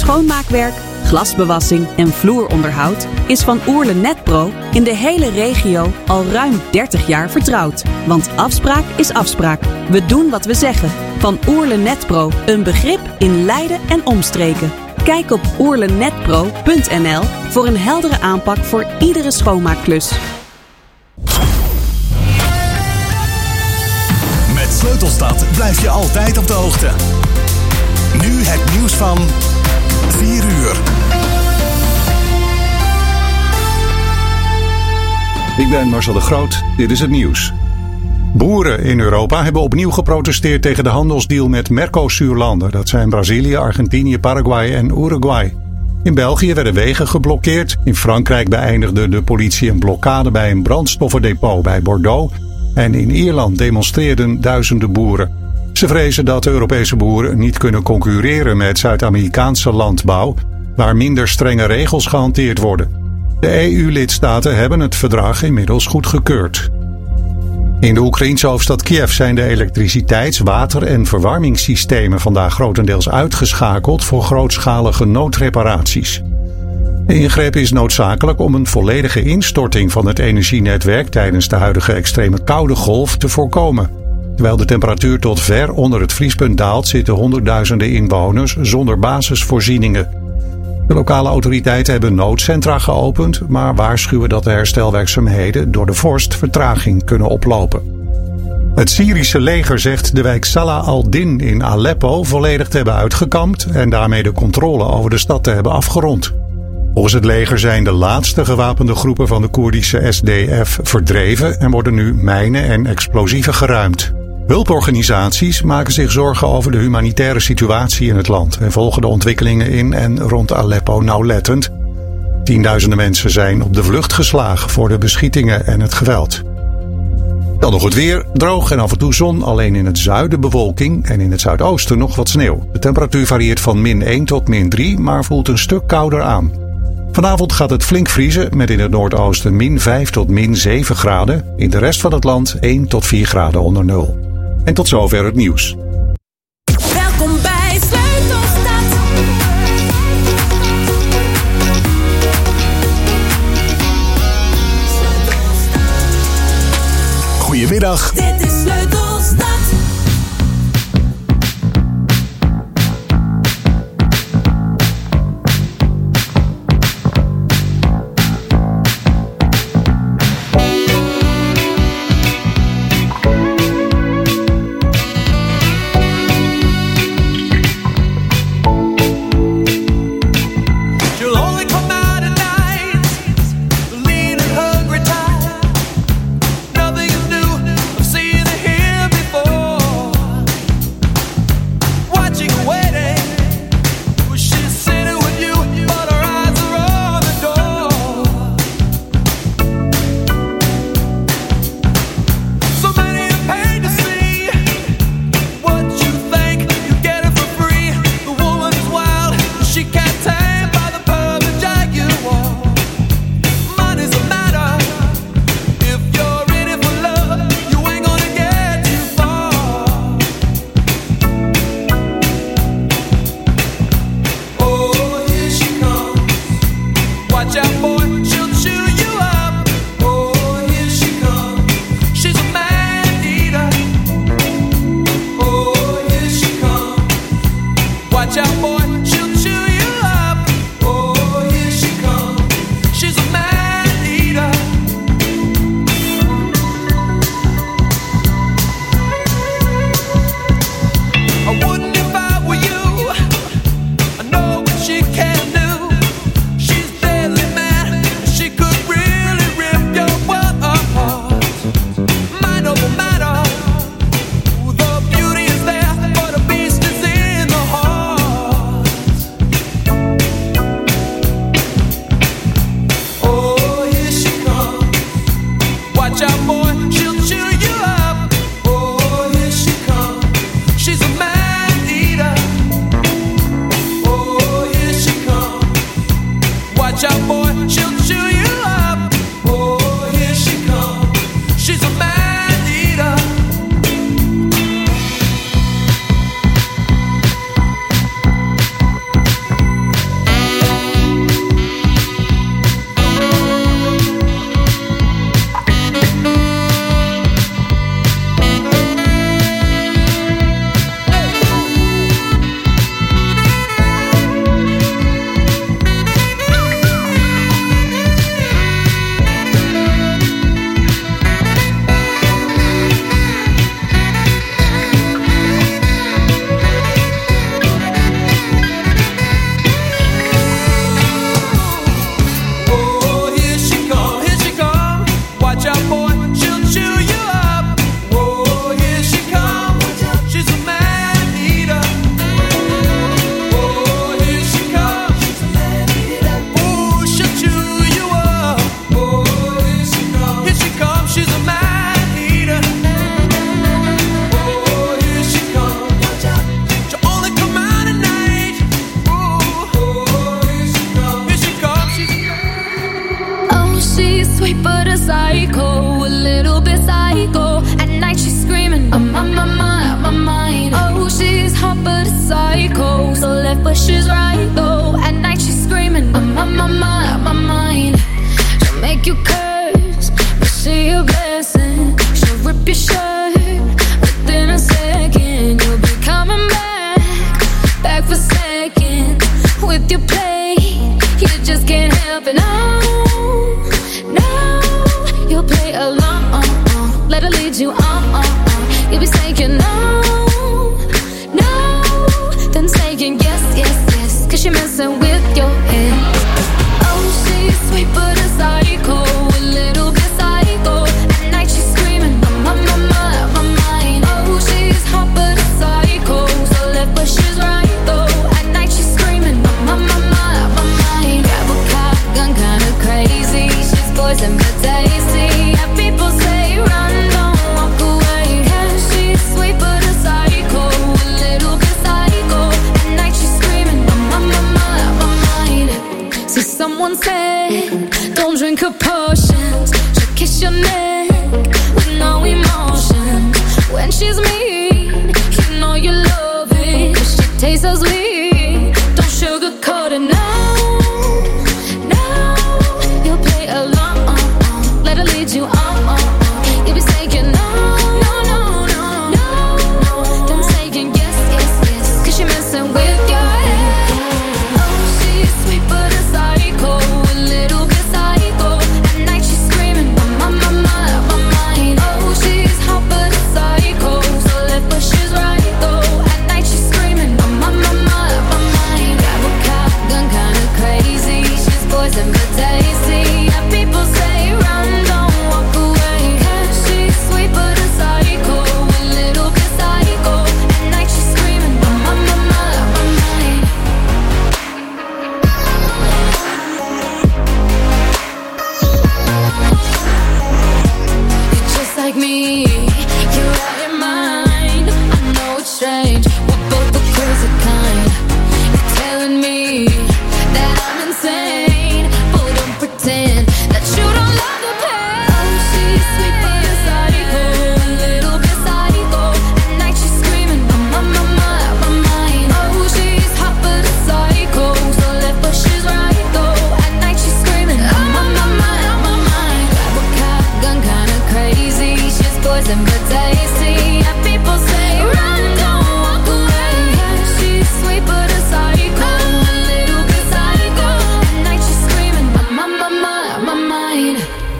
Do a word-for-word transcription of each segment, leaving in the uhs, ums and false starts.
Schoonmaakwerk, glasbewassing en vloeronderhoud is Van Oerle Netpro in de hele regio al ruim dertig jaar vertrouwd. Want afspraak is afspraak. We doen wat we zeggen. Van Oerle Netpro, een begrip in Leiden en omstreken. Kijk op oerlenetpro punt n l voor een heldere aanpak voor iedere schoonmaakklus. Met Sleutelstad blijf je altijd op de hoogte. Nu het nieuws van vier uur. Ik ben Marcel de Groot, dit is het nieuws. Boeren in Europa hebben opnieuw geprotesteerd tegen de handelsdeal met Mercosur-landen. Dat zijn Brazilië, Argentinië, Paraguay en Uruguay. In België werden wegen geblokkeerd. In Frankrijk beëindigde de politie een blokkade bij een brandstoffendepot bij Bordeaux. En in Ierland demonstreerden duizenden boeren. Ze vrezen dat de Europese boeren niet kunnen concurreren met Zuid-Amerikaanse landbouw, waar minder strenge regels gehanteerd worden. De E U-lidstaten hebben het verdrag inmiddels goedgekeurd. In de Oekraïense hoofdstad Kiev zijn de elektriciteits-, water- en verwarmingssystemen vandaag grotendeels uitgeschakeld voor grootschalige noodreparaties. De ingreep is noodzakelijk om een volledige instorting van het energienetwerk tijdens de huidige extreme koude golf te voorkomen. Terwijl de temperatuur tot ver onder het vriespunt daalt, zitten honderdduizenden inwoners zonder basisvoorzieningen. De lokale autoriteiten hebben noodcentra geopend, maar waarschuwen dat de herstelwerkzaamheden door de vorst vertraging kunnen oplopen. Het Syrische leger zegt de wijk Salah al-Din in Aleppo volledig te hebben uitgekampt en daarmee de controle over de stad te hebben afgerond. Volgens het leger zijn de laatste gewapende groepen van de Koerdische S D F verdreven en worden nu mijnen en explosieven geruimd. Hulporganisaties maken zich zorgen over de humanitaire situatie in het land en volgen de ontwikkelingen in en rond Aleppo nauwlettend. Tienduizenden mensen zijn op de vlucht geslagen voor de beschietingen en het geweld. Dan nog het weer, droog en af en toe zon, alleen in het zuiden bewolking en in het zuidoosten nog wat sneeuw. De temperatuur varieert van min één tot min drie, maar voelt een stuk kouder aan. Vanavond gaat het flink vriezen met in het noordoosten min vijf tot min zeven graden. In de rest van het land één tot vier graden onder nul. En tot zover het nieuws. Welkom bij Sleutelstad. Goedemiddag. Dit is Sleutelstad. Nothing is new. I've seen it here before. sweet but a psycho, a little bit psycho. At night she's screaming, I'm on my mind, my mind. Oh, she's hot but a psycho, so left but she's right though. At night she's screaming, I'm on my mind, my mind. She'll make you curse, but she a blessing. She'll rip your shirt within a second. You'll be coming back, back for seconds with your play. You just can't help it, no, no. You'll play along, let her lead you on. You'll be saying no, no, then saying yes, yes, yes, cause you're messing with your head. Oh, she's sweet but a psycho, a little bit psycho. At night she's screaming, I'm on my mind, my mind. Oh, she's hot but a psycho, so left but she's right though. At night she's screaming, I'm on my mind, my mind. Grab a cop gun, kinda crazy. She's poison but tasty. Yeah, people say run, don't walk away. Yeah, she's sweet but a psycho, a little bit psycho. At night she's screaming, I'm on my mind, my mind. So someone said, don't drink her potions. She'll kiss your neck with no emotion. When she's mean, you know you love it, cause she tastes so sweet. Don't sugarcoat it, no, no. You'll play along, let her lead you on. You'll be saying no, no, no, no, no. Then saying yes, yes, yes, cause you're messing with your head. Oh, she's sweet but a psycho, a little bit psycho. At night she's screaming, I'm on my mind, my mind. Oh, she's hot but a psycho, so left but she's right though. At night she's screaming, I'm on my mind, my mind. Grab a cop gun, kinda crazy. She's poison but tasty. Yeah, people say run, don't walk away. Yeah, she's sweet but a psycho, a little bit psycho. At night she's screaming, I'm on my mind, my mind. You're just like me, you're out your mind. I know it's strange, we're both the crazy kind. You're telling me that I'm insane, but don't pretend that you don't love the pain. Oh, she's sweet but a psycho, a little bit psycho. At night she's screaming, I'm on my mind, my mind. Oh, she's hot but a psycho, so left but she's right though. At night she's screaming, I'm on my mind, my mind. Grab a cop gun, kinda crazy. She's poison but tasty. Yeah, people say run, don't walk away. Yeah, she's sweet but a psycho, a little bit psycho. At night she's screaming, I'm on my mind, my mind.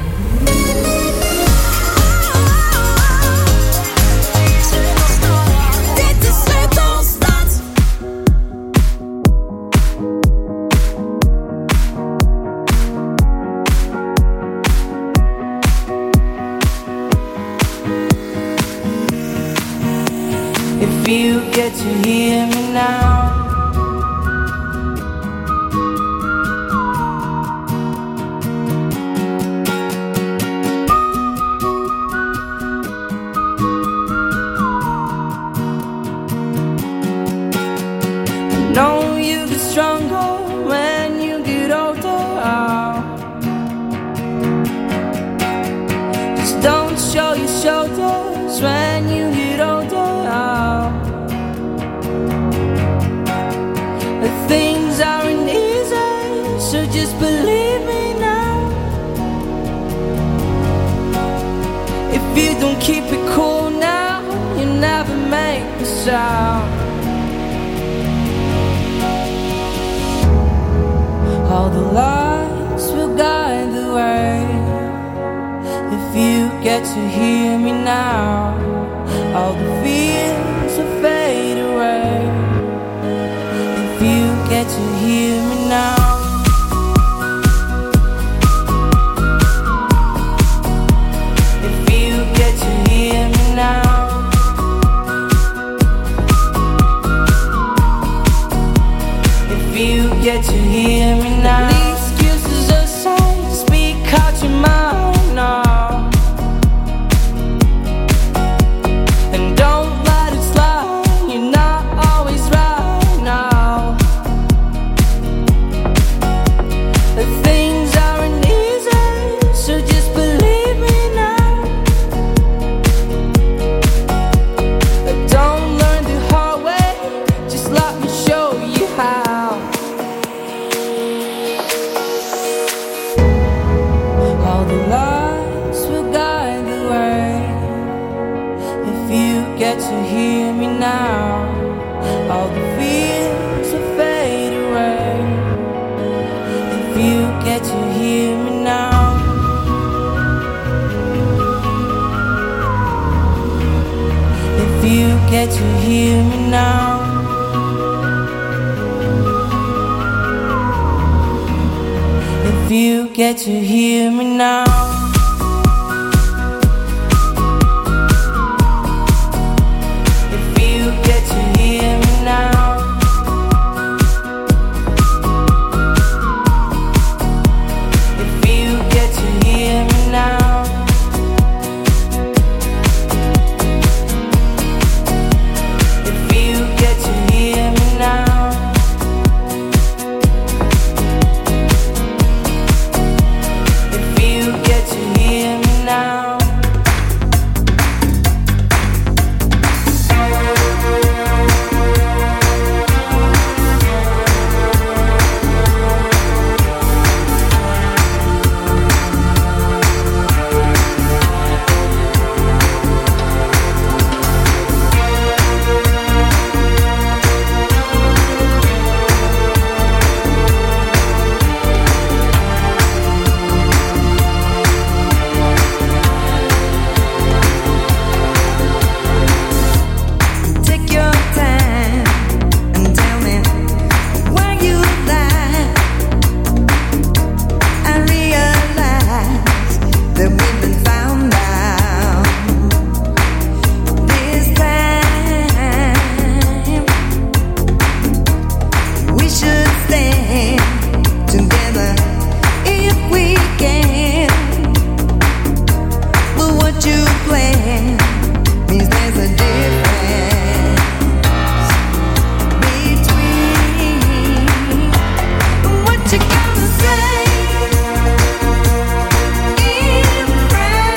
Dit is Sleutelstad. If you get to hear me now, I know you get stronger when you get older. Just don't show your shoulders when you get older. Things aren't easy, so just believe me now. If you don't keep it cool now, you never make a sound. All the lights will guide the way. If you get to hear me now, all the fears will fade away. If you get to hear me now, if you get to hear me now, if you get to hear me now. The excuses aside, speak out your mind now, and don't to hear me now, all the fears will fade away. If you get to hear me now, if you get to hear me now, if you get to hear me now. What you gotta say? Impress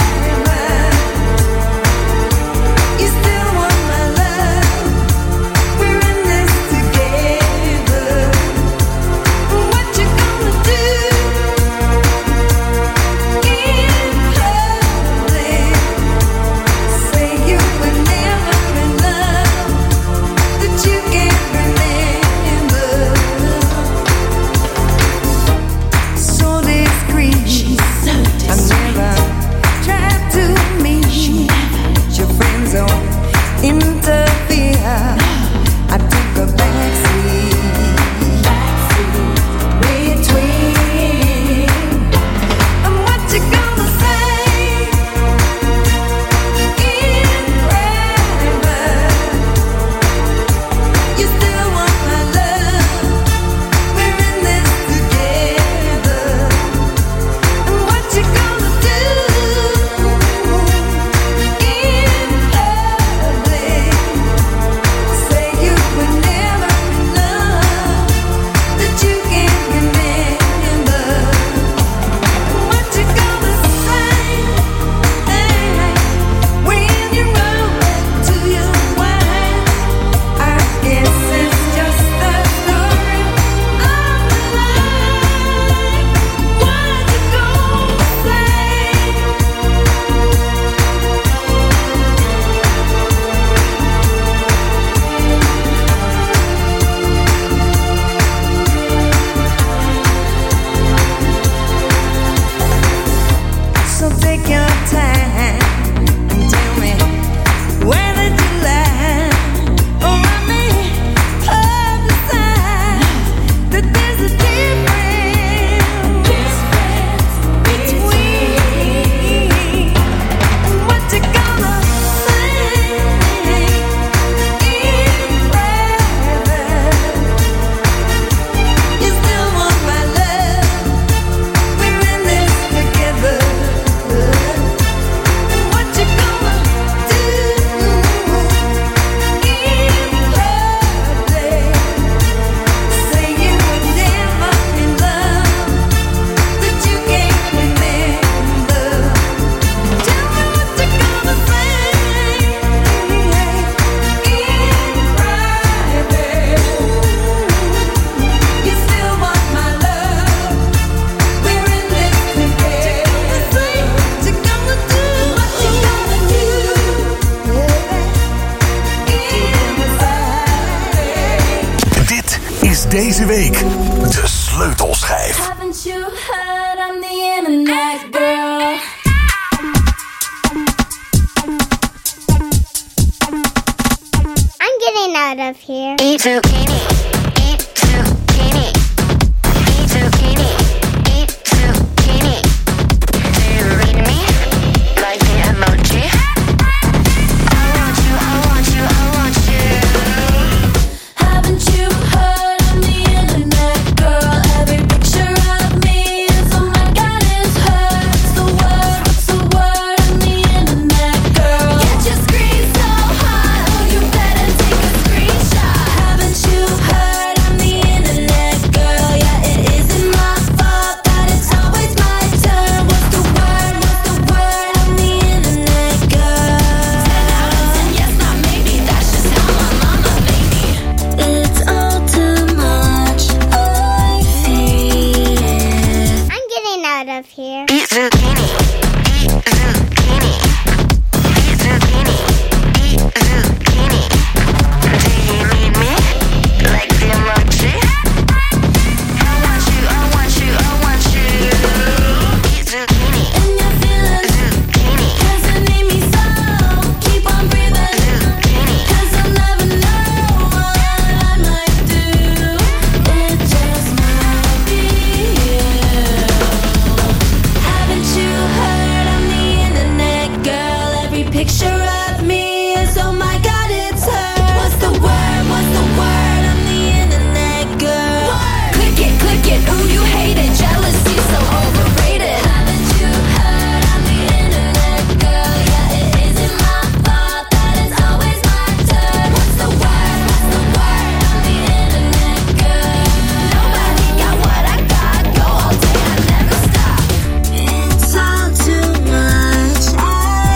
week. De sleutelschijf. Haven't you heard I'm the internet girl? I'm getting out of here. Eat zucchini. Eat zucchini. Eat zucchini. Eat zucchini. Do you read me? Like the emoji? I want you, I want you, I want you. Haven't you heard I'm the internet girl? Every picture of me is oh my god, it's her. What's the word? What's the word? I'm the internet girl. Get your screen so high, oh you better take a screenshot. Haven't you heard I'm the internet girl? Yeah, it isn't my fault that it's always my turn. What's the word? What's the word? I'm the internet girl. Ten out of ten, yes, not maybe. That's just how my mama made me. It's all too much. I feel it. I'm getting out of here. Eat zucchini. Eat zucchini. Eat zucchini. Eat zucchini. Do you read me? Like the emoji? I want you, I want you, I want you. Eat zucchini. And your feelings, Zucchini. cause you need me so. Keep on breathing, Zucchini. cause you'll never know what I might do. It just might be you. Haven't you heard I'm the internet girl? Every picture of me is oh my god, it's her. What's the word? What's the word? I'm the internet girl. Click it, click it, ooh you hate it. Jealousy so overrated. Haven't you heard I'm the internet girl? Yeah, it isn't my fault that it's always my turn. What's the word? What's the word? I'm the internet girl. Nobody got what I got. Go all day, I never stop. It's all too much. I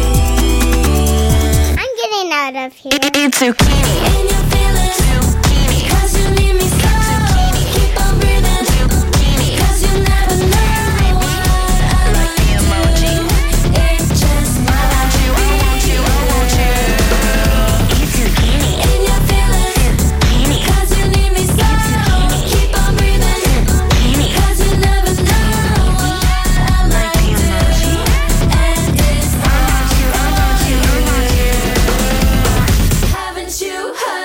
feel. I'm getting out of here. Eat zucchini. In your feelings, Zucchini. cause you need me so. Keep on breathing, Zucchini. cause you never know what I Like the might emoji? do. It just might I want you, I want you. Eat zucchini. in your feelings, Zucchini. cause you need me so. Keep on breathing, Zucchini. cause you never know what I Like might the do. emoji? And it's I want you, I want you, I want you. haven't you heard?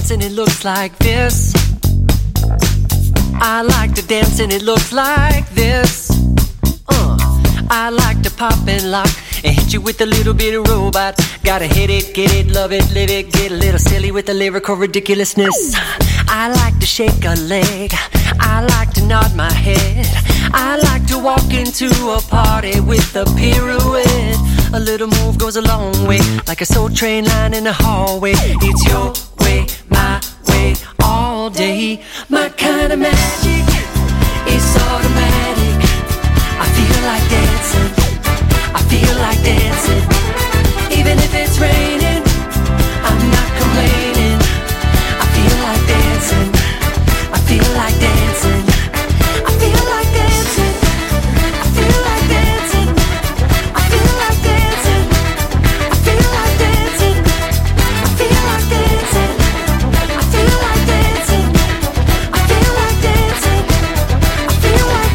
dance and it looks like this. I like to dance and it looks like this. Uh, I like to pop and lock and hit you with a little bit of robot. Gotta hit it, get it, love it, live it, get a little silly with the lyrical ridiculousness. I like to shake a leg, I like to nod my head, I like to walk into a party with a pirouette. A little move goes a long way, like a soul train line in the hallway. It's your way, my way, all day. My kind of magic is automatic. I feel like dancing, I feel like dancing. Even if it's raining, I'm not complaining. I feel like dancing, I feel like dancing. I feel like dancing, I feel like dancing. I feel like dancing, I feel like dancing. I feel like dancing, I feel like dancing. I feel like dancing, I feel like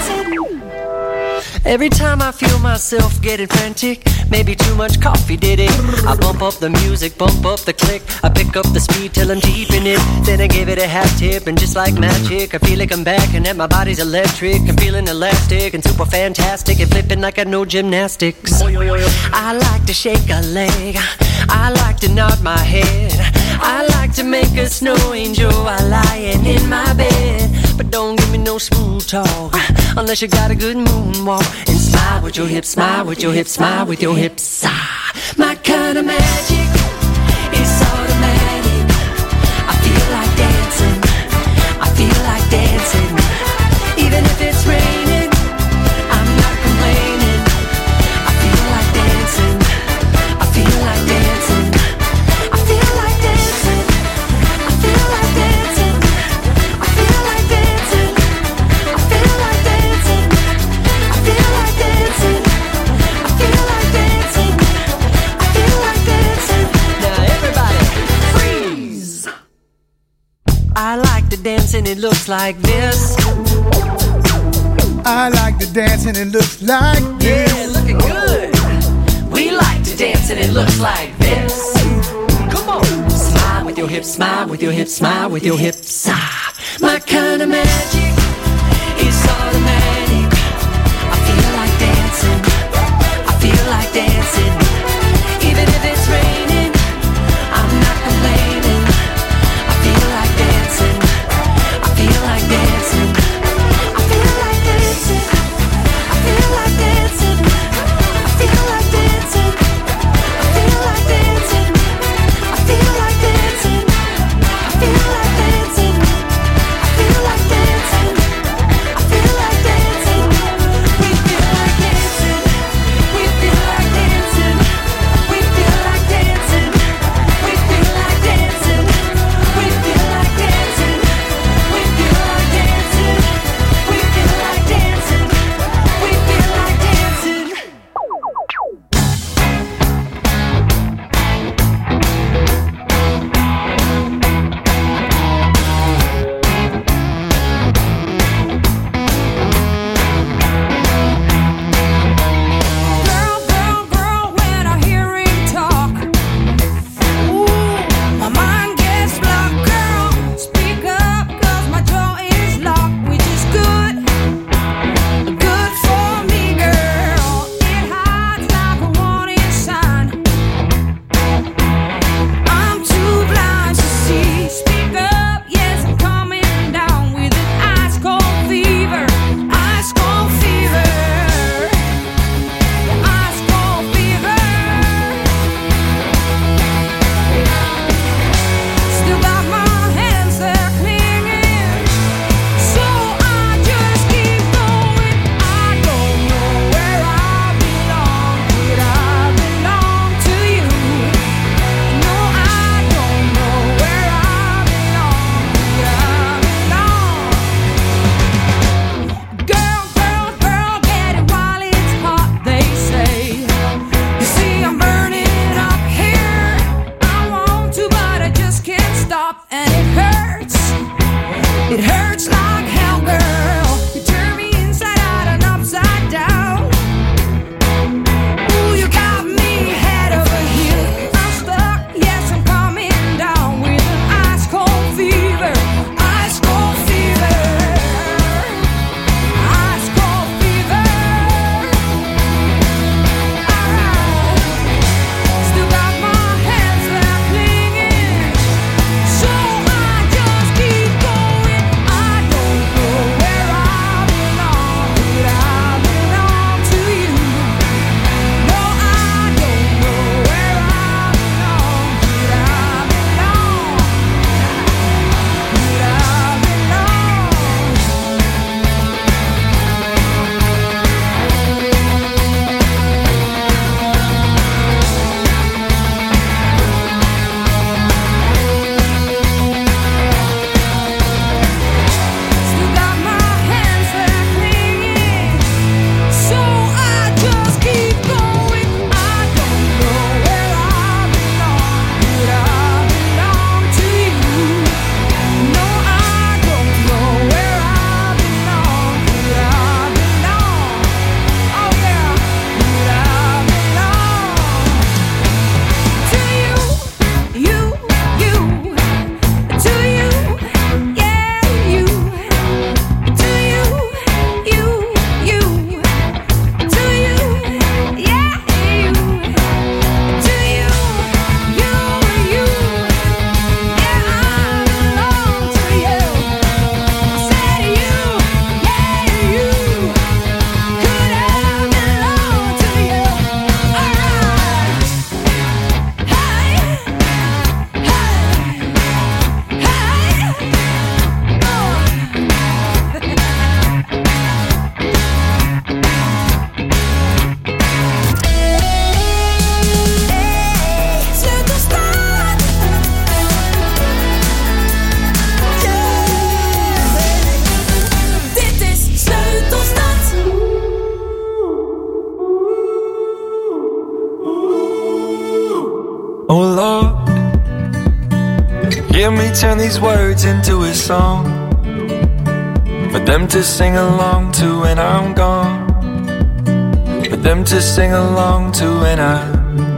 dancing. Every time I feel myself getting frantic, maybe too much coffee did it. I bump up the music, bump up the click. I pick up the speed till I'm deep in it. Then I give it a half tip and just like magic, I feel like I'm back and that my body's electric. I'm feeling elastic and super fantastic and flipping like I know gymnastics. I like to shake a leg, I like to nod my head, I like to make a snow angel while lying in my bed. But don't give me no smooth talk unless you got a good moonwalk. And smile with your hips, smile with your hips, smile with your hips. Ah, my kind of magic is automatic. I feel like dancing, I feel like dancing. Even if it's raining, I'm not complaining. I feel like dancing, I feel like dancing. I feel like dancing, I feel like dancing. I feel like dancing, I feel like dancing. I feel like dancing, I feel like dancing. I feel like dancing. Now everybody freeze. I like to dance and it looks like this. I like to dance and it looks like this. Yeah, looking good. We like to dance and it looks like this. Come on. Smile with your hips, smile with your hips, smile with your hips. Ah, my kind of magic is automatic. I feel like dancing, I feel like dancing. Even if it's raining, I'm not complaining. I feel like dancing, I feel like dancing. I feel like dancing, I feel like dancing. I feel like dancing, I feel like dancing. I feel like dancing, I feel like dancing. I feel like dancing. Hear me turn these words into a song for them to sing along to when I'm gone. For them to sing along to when I'm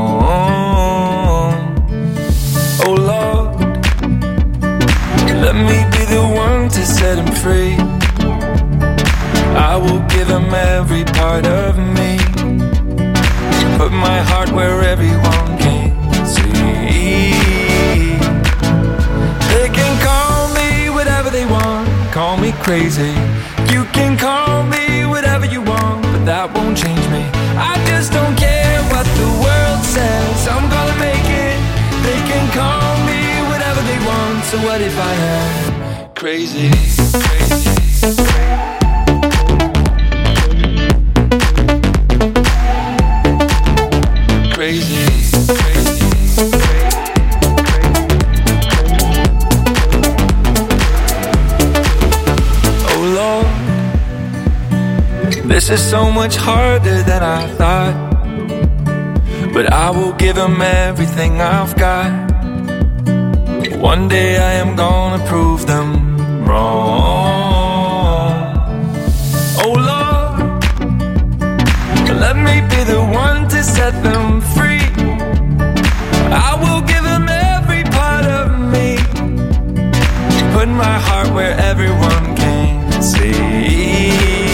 gone. Oh Lord, let me be the one to set him free. I will give him every part of me. Put my heart where everyone can see. They can call me whatever they want, call me crazy. You can call me whatever you want, but that won't change me. I just don't care what the world says, I'm gonna make it. They can call me whatever they want, so what if I am crazy? Crazy. Crazy, crazy, oh Lord, this is so much harder than I thought, but I will give him everything I've got. One day I am gonna prove them wrong. Oh Lord, let me be the one to set them free. I will give them every part of me. Put my heart where everyone can see.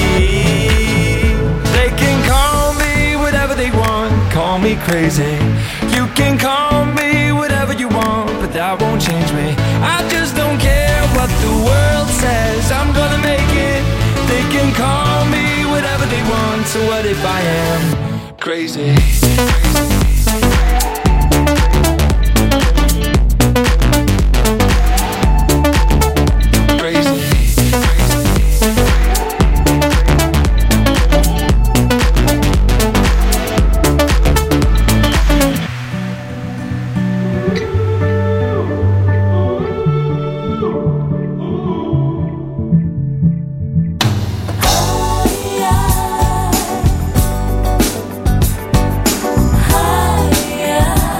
They can call me whatever they want, call me crazy. You can call me whatever you want, but that won't change me. I just don't care what the world says, I'm gonna make it. They can call me whatever they want, so what if I am crazy? Yeah.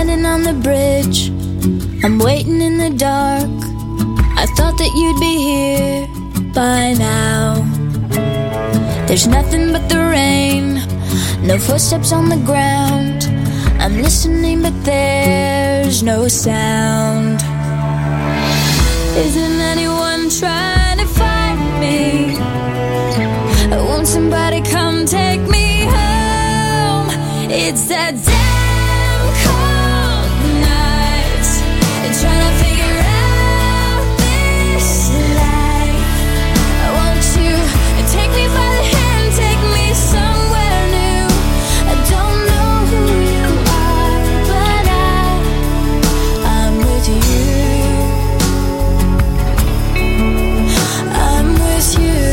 standing on the bridge, I'm waiting in the dark. I thought that you'd be here by now. There's nothing but the rain, no footsteps on the ground. I'm listening but there's no sound. Isn't anyone trying to find me? Won't somebody come take me home? It's that damn cold night, trying to figure out this life. Won't you take me by the hand, take me somewhere new? I don't know who you are, but I, I'm with you. I'm with you.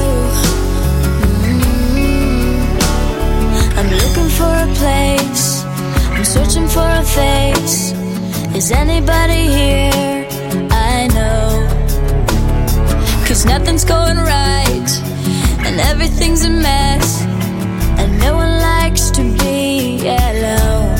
I'm looking for a place, I'm searching for a face. Is anybody here? I know. Cause nothing's going right, and everything's a mess, and no one likes to be alone.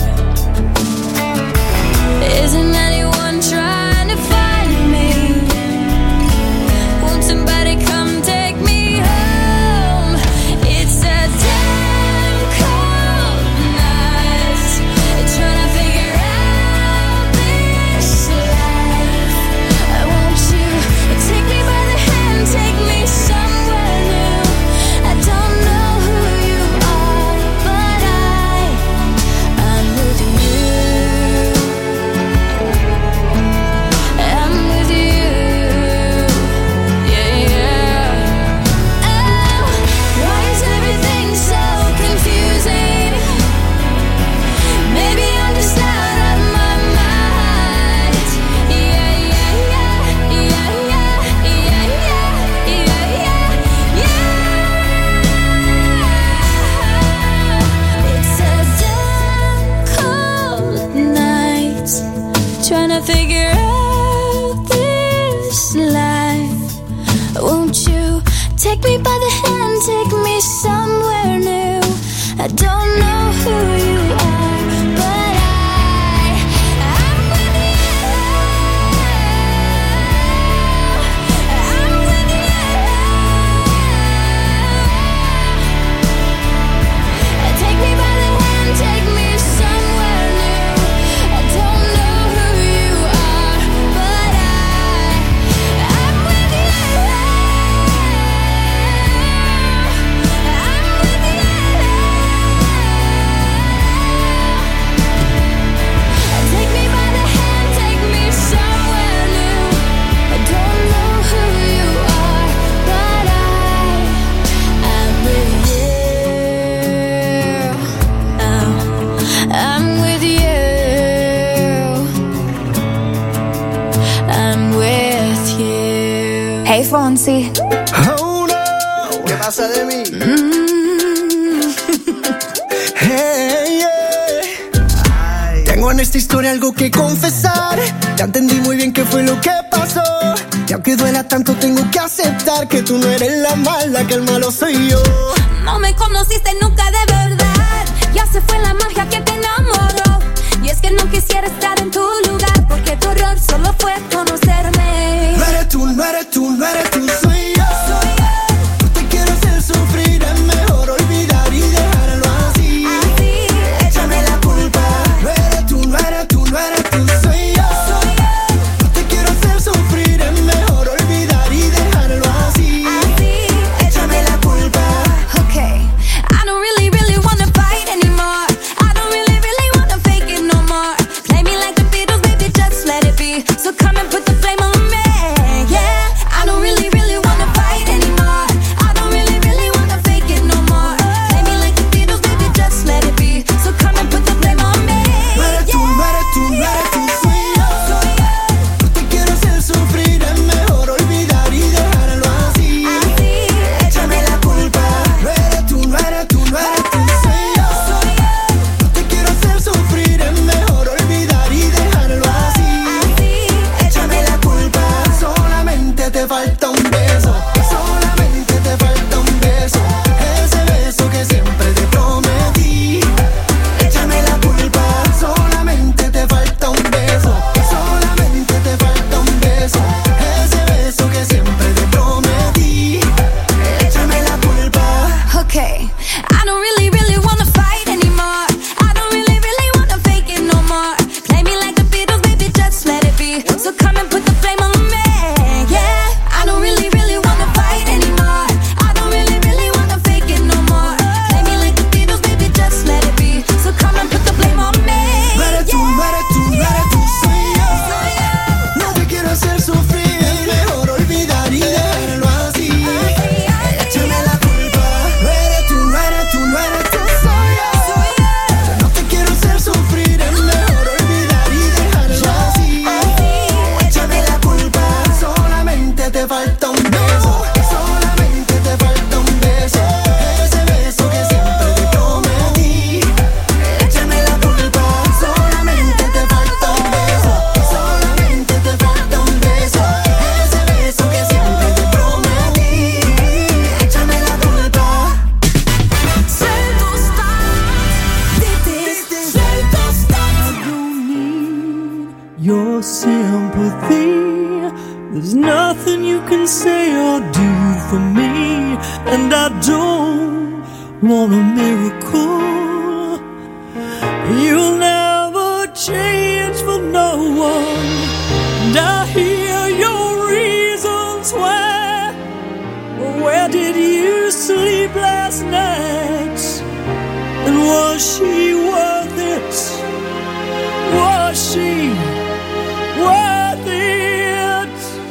Isn't anyone trying to find me? Won't somebody come take me home? It's a damn cold night, trying to figure out this life. Won't you take me by the hand, take me somewhere new? I don't know who you are, but I, I'm with you. I'm with you. Yeah, yeah. Oh, why is everything so confusing? Maybe I'm just out of my mind. Yeah, yeah, yeah, yeah, yeah, yeah, yeah, yeah, yeah. It's a damn cold night, trying to figure out this life. Won't you take me by the hand, take me somewhere new? I don't know who you are, but I, I'm with you. I'm with you. Take me by the hand, take me somewhere new. I don't know who you are, but I, I'm with you. I'm with you. Take me by the hand, take me somewhere new. I don't know who you are, but I, I'm with you. Oh, I'm with you. I'm with you. Hey Fonsi. Oh no, ¿qué pasa de mí? Mm. Hey, yeah. Tengo en esta historia algo que confesar. Ya entendí muy bien qué fue lo que pasó. Y aunque duela tanto tengo que aceptar que tú no eres la mala, que el malo soy yo. No me conociste nunca de verdad, ya se fue la magia que te enamoró. Y es que no quisiera estar en tu lugar, porque tu error solo fue conocerme. No eres tú, no eres tú, no eres tú, soy yo. Soy yo. No te quiero hacer sufrir, es mejor olvidar y dejarlo así. Así, Échame la culpa. No eres tú, no eres tú, no eres tú, soy yo. soy yo. No te quiero hacer sufrir, es mejor olvidar y dejarlo así. Así, Échame la culpa. Okay, I don't really, really wanna fight anymore. I don't really, really wanna fake it no more. Play me like a bit your sympathy. There's nothing you can say or do for me, and I don't want a miracle. You'll never change for no one, and I hear your reasons why. Well, where did you sleep last night? And was she worth it? Was she worth it?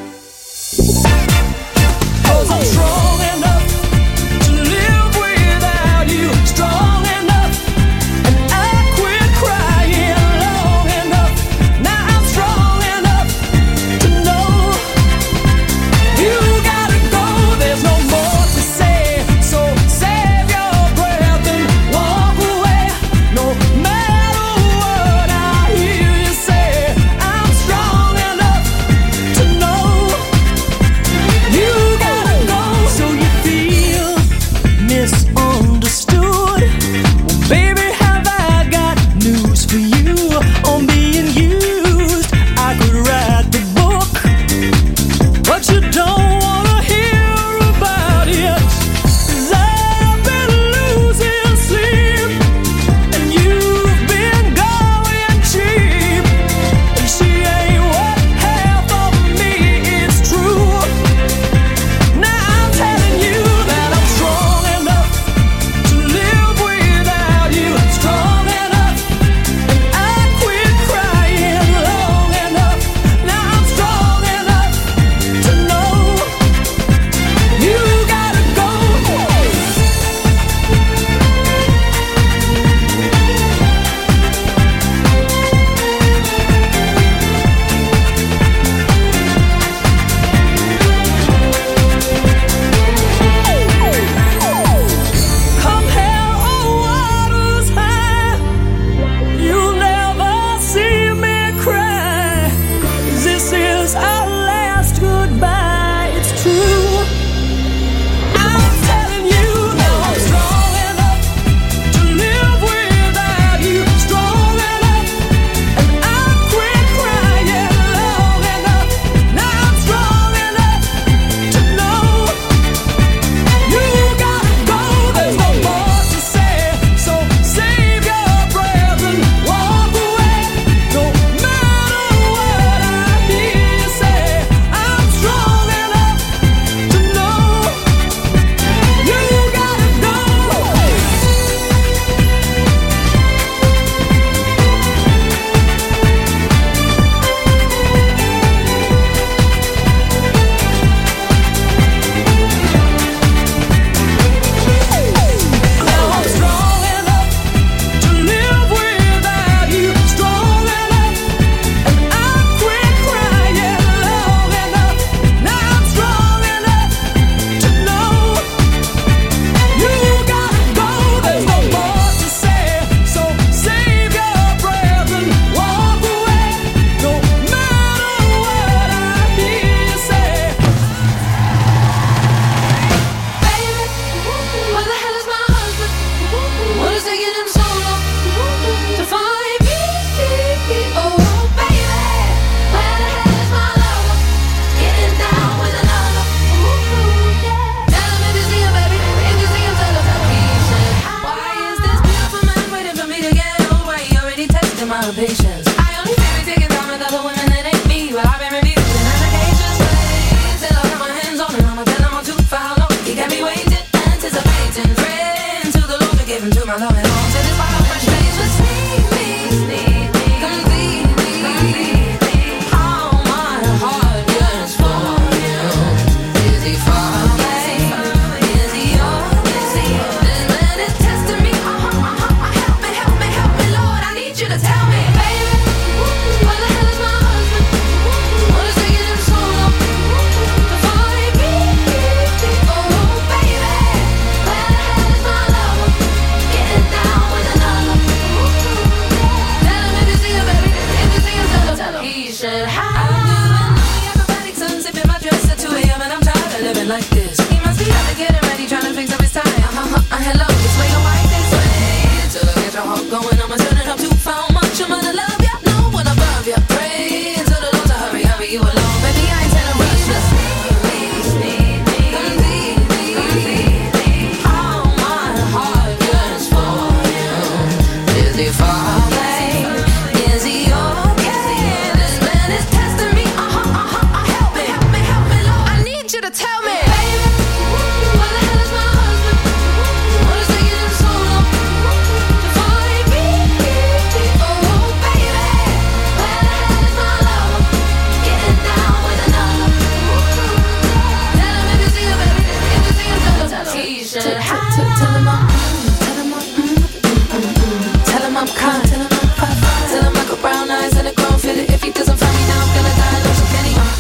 'Cause I'm strong enough to live without you, strong enough, and I quit crying long enough. Now I'm strong enough to know you gotta go, there's no more to say. So save your breath and walk away, no matter what I hear you say.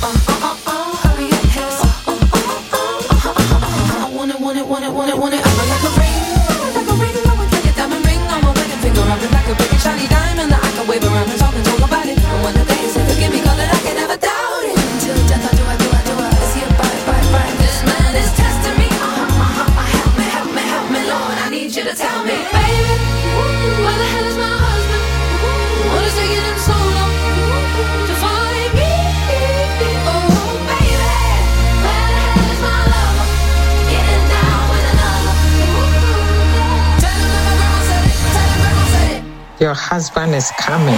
Your husband is coming.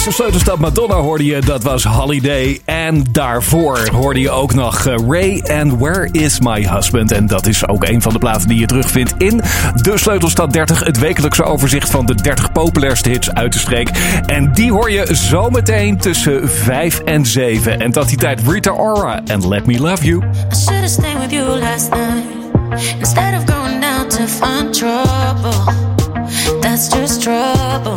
van Sleutelstad Madonna hoorde je, dat was Holiday. En daarvoor hoorde je ook nog Ray and Where Is My Husband. En dat is ook een van de platen die je terugvindt in de Sleutelstad dertig. Het wekelijkse overzicht van de dertig populairste hits uit de streek. En die hoor je zometeen tussen vijf en zeven. En dat die tijd Rita Ora en Let Me Love You. I should have stayed with you last night instead of going out to find trouble. That's just trouble.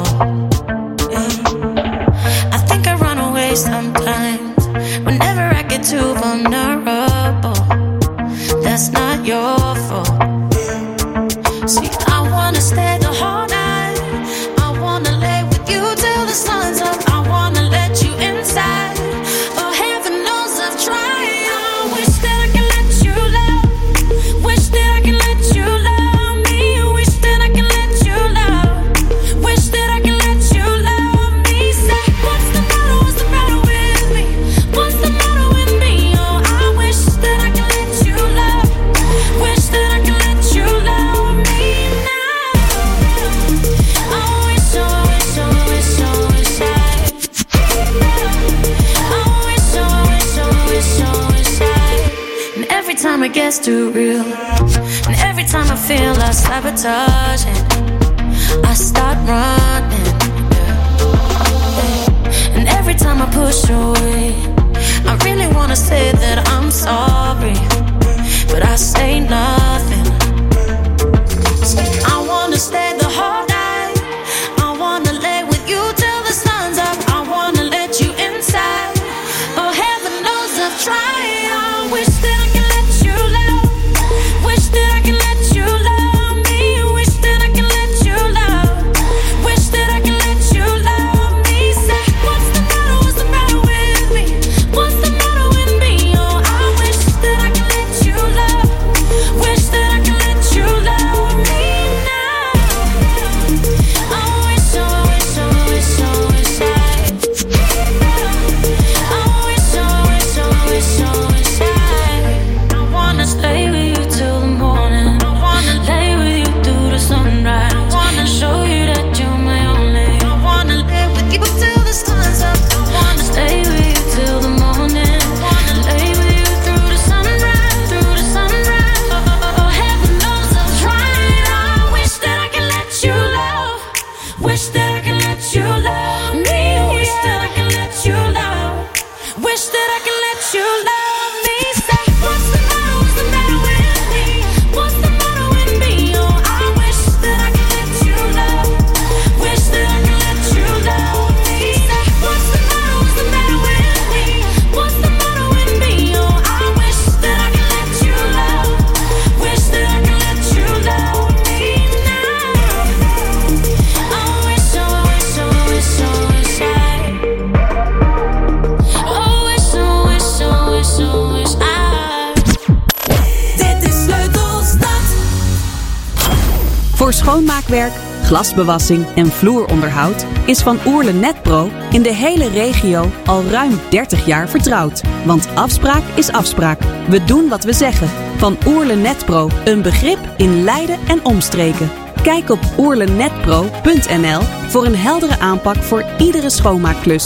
I think I run away sometimes whenever I get too vulnerable. That's not your fault. See, I wanna stay the whole night. I wanna lay with you till the sun's up. I wanna let you inside. Oh, heaven knows I've tried. I wish that I could let you love. Wish that I could let you love me. Wish that I could let you love. Wish that I could let you love me. Say, what's the matter? What's the matter with me? What's the matter with me? Oh, I wish that I could let you love. Wish that I could let you love me now. I wish, oh, wish, oh, wish, oh, wish I. I wish, oh, wish, oh, wish, oh, wish I. And every time it gets too real, and every time I feel I sabotage it, I start running. And every time I push away, I really wanna say that I'm sorry, but I say nothing. I wanna stay the whole night. I wanna lay with you till the sun's up. I wanna let you inside. Oh, heaven knows I've tried. I wish that I could let you love. Wish that I could let you love me. Wish that I could let you love. Wish that I could let you love me. Say, what's the matter? What's the matter with me? What's the matter with me? Oh, I wish that I could let you love. Wish that I could let you love me now. I wish, oh, wish, oh, wish, oh, wish I. I wish, oh, wish, oh, wish, oh, wish I. I wanna stay with you till the morning. I wanna lay with you through the sunrise. I wanna show you that you're my only. I wanna live with you till the sun's up. I wanna stay with you till the morning. I wanna lay with you through the sunrise, through the sunrise. Oh, oh, heaven knows I've tried. I wish that I could let you love. Wish that I could let you love me. Wish that I could let you love. Wish that I could let you love me. Say, what's the matter? What's the matter with me? What's the matter with me? Oh, I wish that I could let you love. Wish that I could let you love me. Say, what's the matter? What's the matter with me? What's the matter with me? Oh, I wish that I could let you love. Wish that I could let you love me now. I wish, oh, wish, oh, wish, oh, wish I. Oh, wish, oh, wish, oh, wish, oh, wish I. Dit is Sleutelstad. Voor schoonmaakwerk, glasbewassing en vloeronderhoud is Van Oerle Netpro in de hele regio al ruim dertig jaar vertrouwd. Want afspraak is afspraak. We doen wat we zeggen. Van Oerle Netpro, een begrip in Leiden en omstreken. Kijk op oerlenetpro punt n l voor een heldere aanpak voor iedere schoonmaakklus.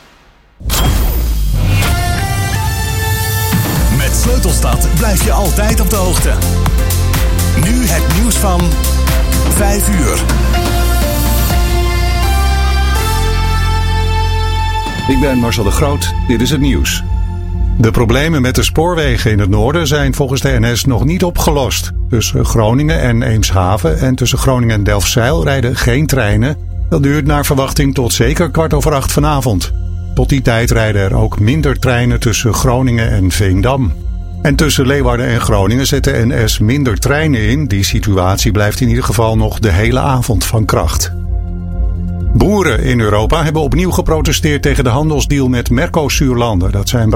Met Sleutelstad blijf je altijd op de hoogte. Nu het nieuws van vijf uur. Ik ben Marcel de Groot, dit is het nieuws. De problemen met de spoorwegen in het noorden zijn volgens de N S nog niet opgelost. Tussen Groningen en Eemshaven en tussen Groningen en Delfzijl rijden geen treinen. Dat duurt naar verwachting tot zeker kwart over acht vanavond. Tot die tijd rijden er ook minder treinen tussen Groningen en Veendam. En tussen Leeuwarden en Groningen zet de N S minder treinen in. Die situatie blijft in ieder geval nog de hele avond van kracht. Boeren in Europa hebben opnieuw geprotesteerd tegen de handelsdeal met Mercosur-landen. Dat zijn